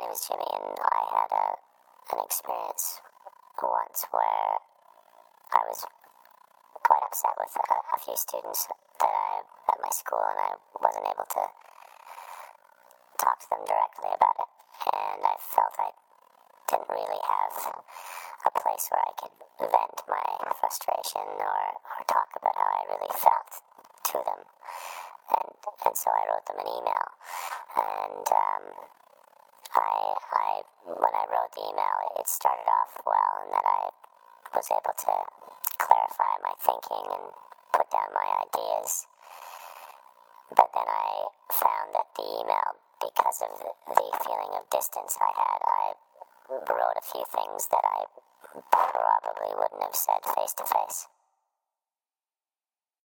name's Jimmy, and I had an experience once where I was quite upset with a few students at my school, and I wasn't able to talk to them directly about it. And I felt I didn't really have a place where I could vent my frustration or talk about how I really felt to them. And so I wrote them an email. And when I wrote the email, it started off well, in that I was able to clarify my thinking and put down my ideas. But then I found that the email, because of the feeling of distance I had, I wrote a few things that I probably wouldn't have said face to face.